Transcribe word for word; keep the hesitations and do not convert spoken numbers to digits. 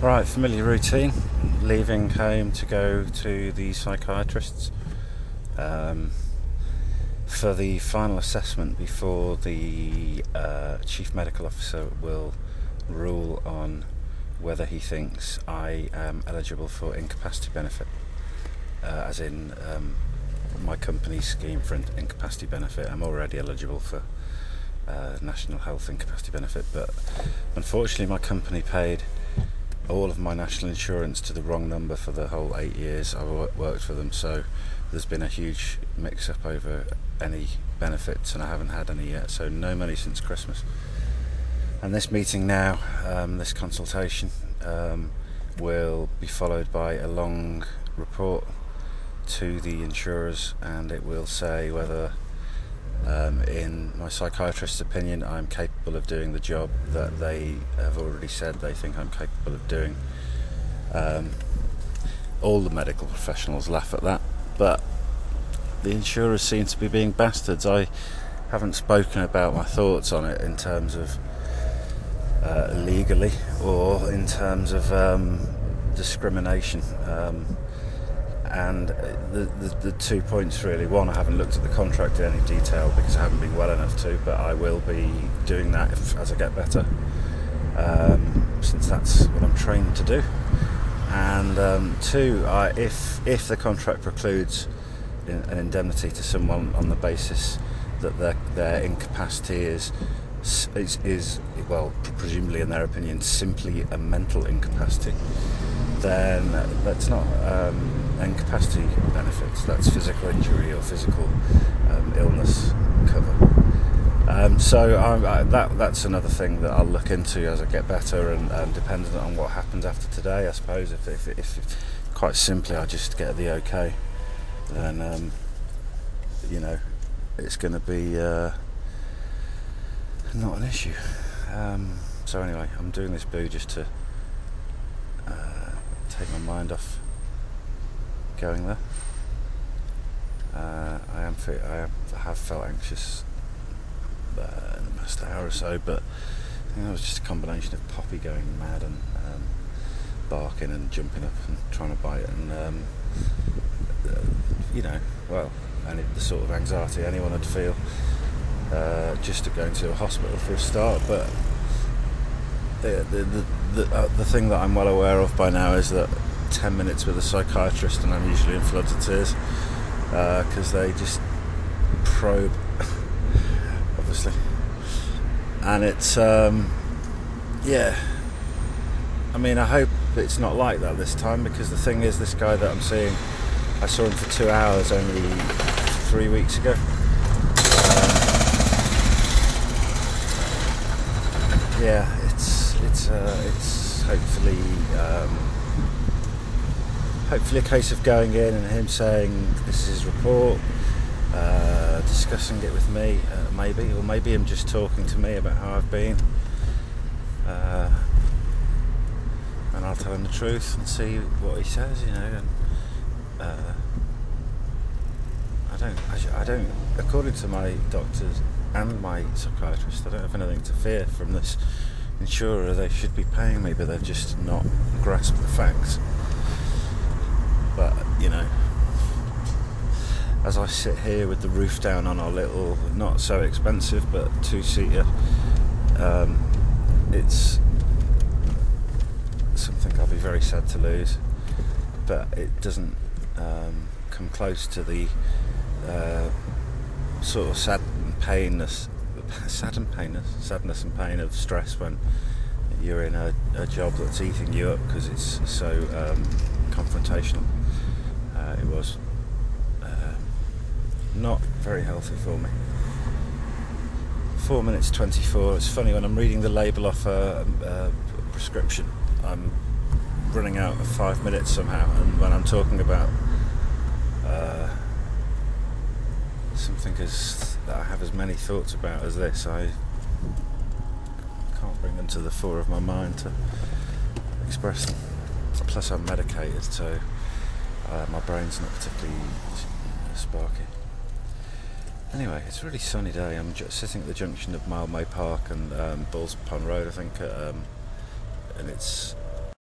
Right, familiar routine. Leaving home to go to the psychiatrist's um, for the final assessment before the uh, chief medical officer will rule on whether he thinks I am eligible for incapacity benefit, uh, as in um, my company's scheme for incapacity benefit. I'm already eligible for uh, national health incapacity benefit, but unfortunately my company paid all of my national insurance to the wrong number for the whole eight years I worked for them, so there's been a huge mix-up over any benefits, and I haven't had any yet, so no money since Christmas. And this meeting now, um, this consultation, um, will be followed by a long report to the insurers, and it will say whether Um, in my psychiatrist's opinion, I'm capable of doing the job that they have already said they think I'm capable of doing. Um, all the medical professionals laugh at that, but the insurers seem to be being bastards. I haven't spoken about my thoughts on it in terms of uh, legally or in terms of um, discrimination. Um, And the, the the two points really. One, I haven't looked at the contract in any detail because I haven't been well enough to, but I will be doing that if, as I get better, um, since that's what I'm trained to do. And um, two, I, if if the contract precludes in, an indemnity to someone on the basis that their their incapacity is is, is well, presumably in their opinion, simply a mental incapacity, then that's not um, incapacity benefits, that's physical injury or physical um, illness cover. Um, so I, I, that that's another thing that I'll look into as I get better, and um, dependent on what happens after today, I suppose. If, if, if, if quite simply I just get the okay, then um, you know it's going to be uh, not an issue. Um, so anyway, I'm doing this boo just to uh, take my mind off going there. Uh, I am fe- I, am, I have felt anxious uh, in the past hour or so, but I think it was just a combination of Poppy going mad and um, barking and jumping up and trying to bite, and um, uh, you know, well, and it, the sort of anxiety anyone would feel uh, just at going to a hospital for a start. But the the the, the, uh, the thing that I'm well aware of by now is that ten minutes with a psychiatrist and I'm usually in floods of tears, because uh, they just probe obviously, and it's um, yeah I mean I hope it's not like that this time, because the thing is, this guy that I'm seeing, I saw him for two hours only three weeks ago. um, yeah it's it's uh, it's hopefully um, Hopefully a case of going in and him saying this is his report, uh, discussing it with me, uh, maybe, or maybe him just talking to me about how I've been, uh, and I'll tell him the truth and see what he says, you know. And uh, I don't, I, I don't, according to my doctors and my psychiatrist, I don't have anything to fear from this insurer. They should be paying me, but they've just not grasped the facts. But, you know, as I sit here with the roof down on our little, not so expensive, but two-seater, um, it's something I'll be very sad to lose. But it doesn't um, come close to the uh, sort of sad and painness, sad and painness, sadness and pain of stress when you're in a, a job that's eating you up because it's so um, confrontational. Uh, it was uh, not very healthy for me. Four minutes twenty-four. It's funny, when I'm reading the label off a, a prescription, I'm running out of five minutes somehow, and when I'm talking about uh, something as that I have as many thoughts about as this, I can't bring them to the fore of my mind to express them. Plus I'm medicated, so uh, my brain's not particularly sparky. Anyway, it's a really sunny day. I'm just sitting at the junction of Mildmay Park and um, Bulls Pond Road, I think, um, and it's